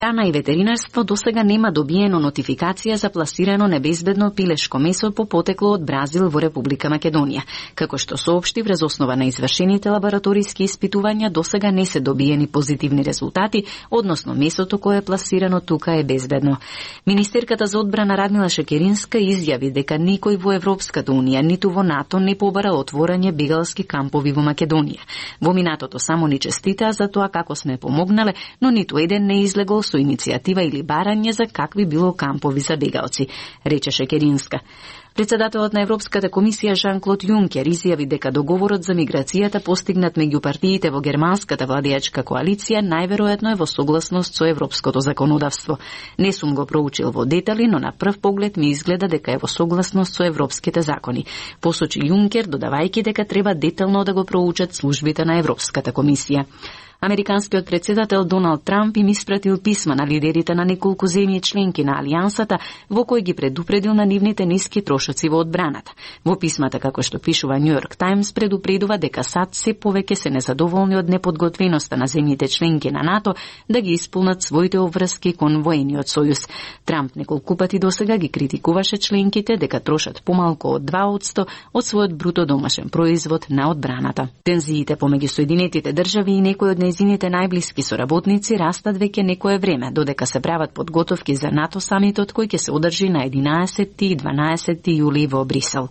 Ана и ветеринарство досега нема добиено нотификација за пласирано небезбедно пилешко месо по потекло од Бразил во Република Македонија. Како што соопшти, врз основа на извршените лабораториски испитувања досега не се добиени позитивни резултати, односно месото кое е пласирано тука е безбедно. Министерката за одбрана Радмила Шекеринска изјави дека никој во Европската унија ниту во НАТО не побара отворање бегалски кампови во Македонија. Во минатото само ни честитаа за тоа како сме помогнале, но ниту еден не излегол со иницијатива или барање за какви било кампови за бегалци, рече Шекеринска. Председателот на Европската комисија Жан-Клод Јункер изјави дека договорот за миграцијата постигнат меѓу партиите во германската владеачка коалиција најверојатно е во согласност со европското законодавство. Не сум го проучил во детали, но на прв поглед ми изгледа дека е во согласност со европските закони. Посочи Јункер, додавајќи дека треба детално да го проучат службите на Европската комисија. Американскиот председател Доналд Трамп им испратил писма на лидерите на неколку земји членки на Алијансата, во кој ги предупредил на нивните ниски трошоци во одбраната. Во писмата, како што пишува Нью Йорк Таймс, предупредува дека САД се повеќе се незадоволни од неподготвеноста на земјите членки на НАТО да ги исполнат своите обврски кон воениот сојуз. Трамп неколку пати досега ги критикуваше членките дека трошат помалку од 2% од својот бруто домашен производ на одбраната. Тензиите помеѓу Соединетите држави и некои од нејзините најблиски соработници растат веќе некое време, додека се прават подготовки за НАТО самитот кој ќе се одржи на 11 и 12 јули во Брисел.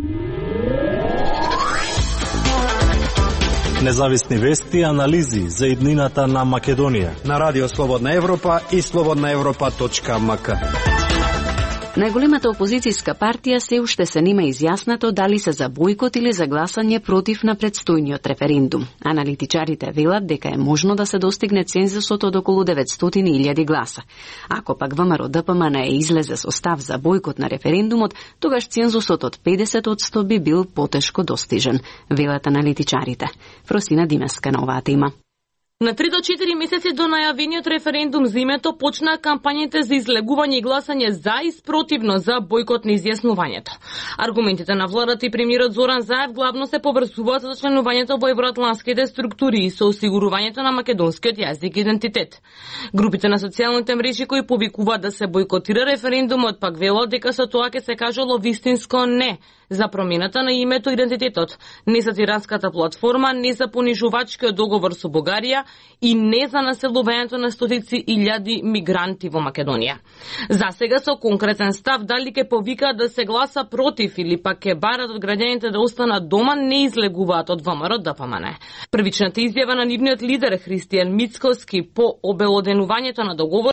Независни вести и анализи за иднината на Македонија на Радио Слободна Европа и slobodnaevropa.mk. Најголемата опозицијска партија се уште се нема изјаснато дали се за бојкот или за гласање против на предстојниот референдум. Аналитичарите велат дека е можно да се достигне цензусот од околу 900.000 гласа. Ако пак ВМРО-ДПМН излезе со став за бојкот на референдумот, тогаш цензусот од 50% би бил потешко достижен, велат аналитичарите. Фросина Димеска на оваа тема. На 3 до 4 месеци до најавениот референдум за името почнаа кампањите за излегување и гласање за и спротивно за бојкот на изјаснувањето. Аргументите на владата и премиерот Зоран Заев главно се поврзуваат со членувањето во евроатланските структури и со осигурувањето на македонскиот јазик и идентитет. Групите на социјалните мрежи кои повикуваат да се бојкотира референдумот пак велат дека со тоа ќе се кажало вистинско не за промената на името и идентитетот, не за тиранската платформа, не за понижувачкиот договор со Бугарија и не за населувањето на стотици илјади мигранти во Македонија. За сега со конкретен став дали ќе повикаат да се гласа против или пак ќе барат од граѓаните да останат дома не излегуваат од ВМРО-ДПМН. Првичната изјава на нивниот лидер Христијан Мицкоски по обелоденувањето на договор